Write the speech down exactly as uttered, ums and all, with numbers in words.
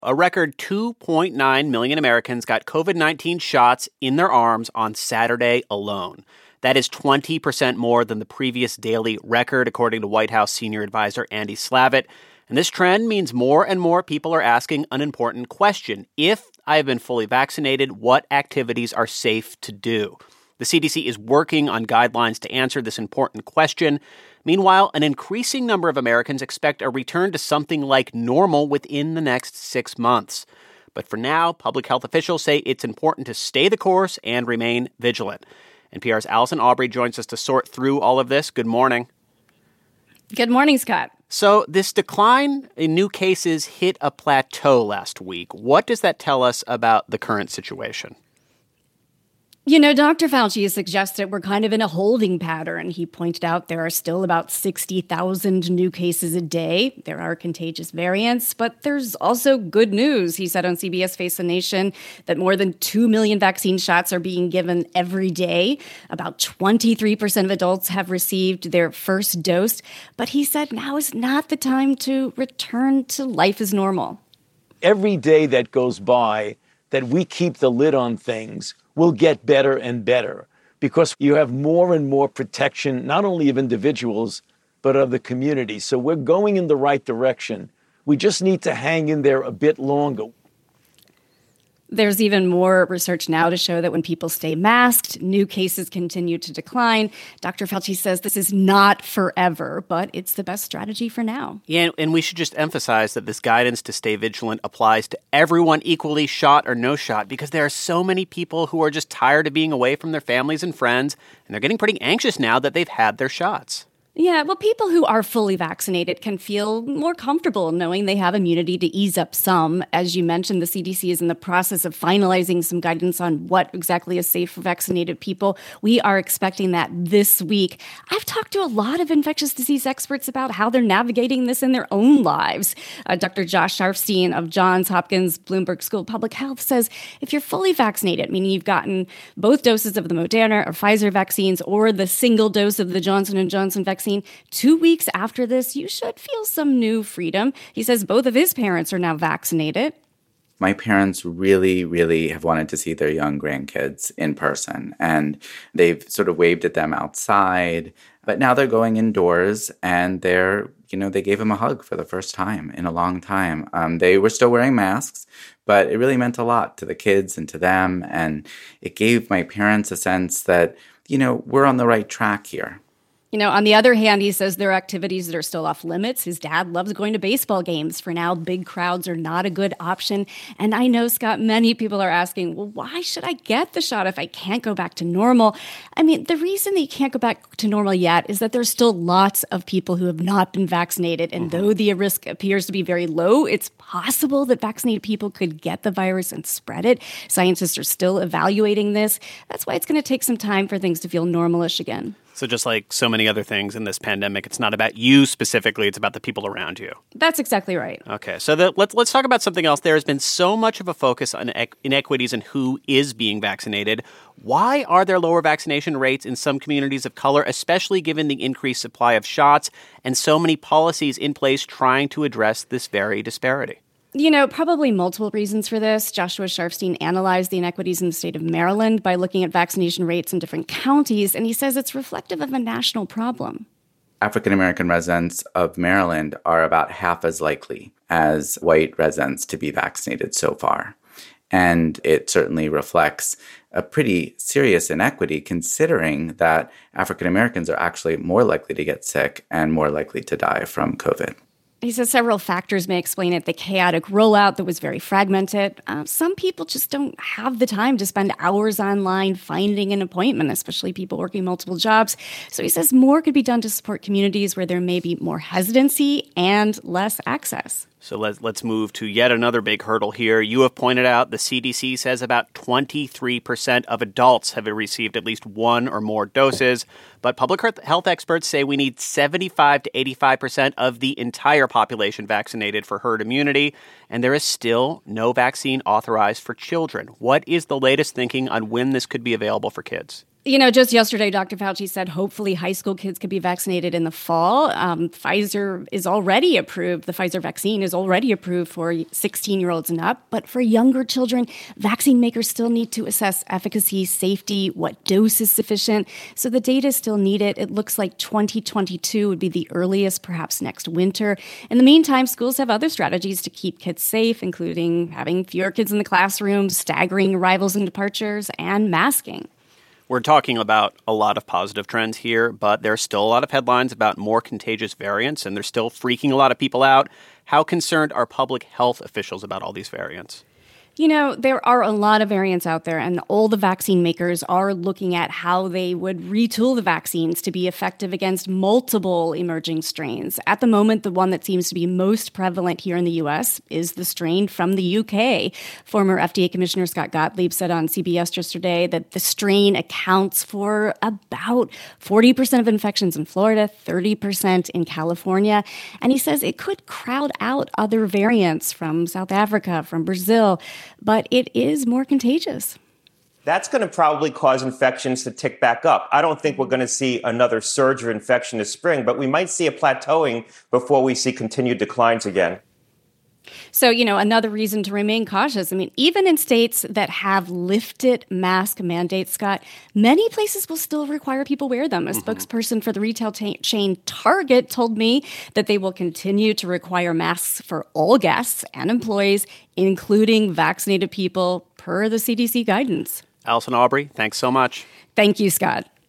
A record two point nine million Americans got covid nineteen shots in their arms on Saturday alone. That is twenty percent more than the previous daily record, according to White House senior advisor Andy Slavitt. And this trend means more and more people are asking an important question. If I have been fully vaccinated, what activities are safe to do? The C D C is working on guidelines to answer this important question. Meanwhile, an increasing number of Americans expect a return to something like normal within the next six months. But for now, public health officials say it's important to stay the course and remain vigilant. N P R's Allison Aubrey joins us to sort through all of this. Good morning. Good morning, Scott. So this decline in new cases hit a plateau last week. What does that tell us about the current situation? You know, Doctor Fauci has suggested we're kind of in a holding pattern. He pointed out there are still about sixty thousand new cases a day. There are contagious variants, but there's also good news. He said on C B S Face the Nation that more than two million vaccine shots are being given every day. About twenty-three percent of adults have received their first dose. But he said now is not the time to return to life as normal. Every day that goes by that we keep the lid on things will get better and better because you have more and more protection, not only of individuals, but of the community. So we're going in the right direction. We just need to hang in there a bit longer. There's even more research now to show that when people stay masked, new cases continue to decline. Doctor Fauci says this is not forever, but it's the best strategy for now. Yeah, and we should just emphasize that this guidance to stay vigilant applies to everyone equally, shot or no shot, because there are so many people who are just tired of being away from their families and friends, and they're getting pretty anxious now that they've had their shots. Yeah, well, people who are fully vaccinated can feel more comfortable knowing they have immunity to ease up some. As you mentioned, the C D C is in the process of finalizing some guidance on what exactly is safe for vaccinated people. We are expecting that this week. I've talked to a lot of infectious disease experts about how they're navigating this in their own lives. Uh, Doctor Josh Sharfstein of Johns Hopkins Bloomberg School of Public Health says if you're fully vaccinated, meaning you've gotten both doses of the Moderna or Pfizer vaccines or the single dose of the Johnson and Johnson vaccine, two weeks after this, you should feel some new freedom. He says both of his parents are now vaccinated. My parents really, really have wanted to see their young grandkids in person, and they've sort of waved at them outside. But now they're going indoors, and they're, you know, they gave him a hug for the first time in a long time. Um, they were still wearing masks, but it really meant a lot to the kids and to them. And it gave my parents a sense that, you know, we're on the right track here. You know, on the other hand, he says there are activities that are still off limits. His dad loves going to baseball games. For now, big crowds are not a good option. And I know, Scott, many people are asking, well, why should I get the shot if I can't go back to normal? I mean, the reason that you can't go back to normal yet is that there's still lots of people who have not been vaccinated. And mm-hmm. though the risk appears to be very low, it's possible that vaccinated people could get the virus and spread it. Scientists are still evaluating this. That's why it's going to take some time for things to feel normalish again. So just like so many other things in this pandemic, it's not about you specifically, it's about the people around you. That's exactly right. Okay, so the, let's let's talk about something else. There has been so much of a focus on inequities in who is being vaccinated. Why are there lower vaccination rates in some communities of color, especially given the increased supply of shots and so many policies in place trying to address this very disparity? You know, probably multiple reasons for this. Joshua Sharfstein analyzed the inequities in the state of Maryland by looking at vaccination rates in different counties, and he says it's reflective of a national problem. African-American residents of Maryland are about half as likely as white residents to be vaccinated so far. And it certainly reflects a pretty serious inequity considering that African-Americans are actually more likely to get sick and more likely to die from COVID. He says several factors may explain it. The chaotic rollout that was very fragmented. Uh, some people just don't have the time to spend hours online finding an appointment, especially people working multiple jobs. So he says more could be done to support communities where there may be more hesitancy and less access. So let's, let's move to yet another big hurdle here. You have pointed out the C D C says about twenty-three percent of adults have received at least one or more doses. But public health experts say we need seventy-five to eighty-five percent of the entire population vaccinated for herd immunity. And there is still no vaccine authorized for children. What is the latest thinking on when this could be available for kids? You know, just yesterday, Doctor Fauci said hopefully high school kids could be vaccinated in the fall. Um, Pfizer is already approved. The Pfizer vaccine is already approved for sixteen-year-olds and up. But for younger children, vaccine makers still need to assess efficacy, safety, what dose is sufficient. So the data is still needed. It looks like twenty twenty-two would be the earliest, perhaps next winter. In the meantime, schools have other strategies to keep kids safe, including having fewer kids in the classroom, staggering arrivals and departures, and masking. We're talking about a lot of positive trends here, but there's still a lot of headlines about more contagious variants, and they're still freaking a lot of people out. How concerned are public health officials about all these variants? You know, there are a lot of variants out there, and all the vaccine makers are looking at how they would retool the vaccines to be effective against multiple emerging strains. At the moment, the one that seems to be most prevalent here in the U S is the strain from the U K. Former F D A Commissioner Scott Gottlieb said on C B S yesterday that the strain accounts for about forty percent of infections in Florida, thirty percent in California. And he says it could crowd out other variants from South Africa, from Brazil. But it is more contagious. That's going to probably cause infections to tick back up. I don't think we're going to see another surge of infection this spring, but we might see a plateauing before we see continued declines again. So, you know, another reason to remain cautious. I mean, even in states that have lifted mask mandates, Scott, many places will still require people wear them. A mm-hmm. spokesperson for the retail t- chain Target told me that they will continue to require masks for all guests and employees, including vaccinated people, per the C D C guidance. Allison Aubrey, thanks so much. Thank you, Scott.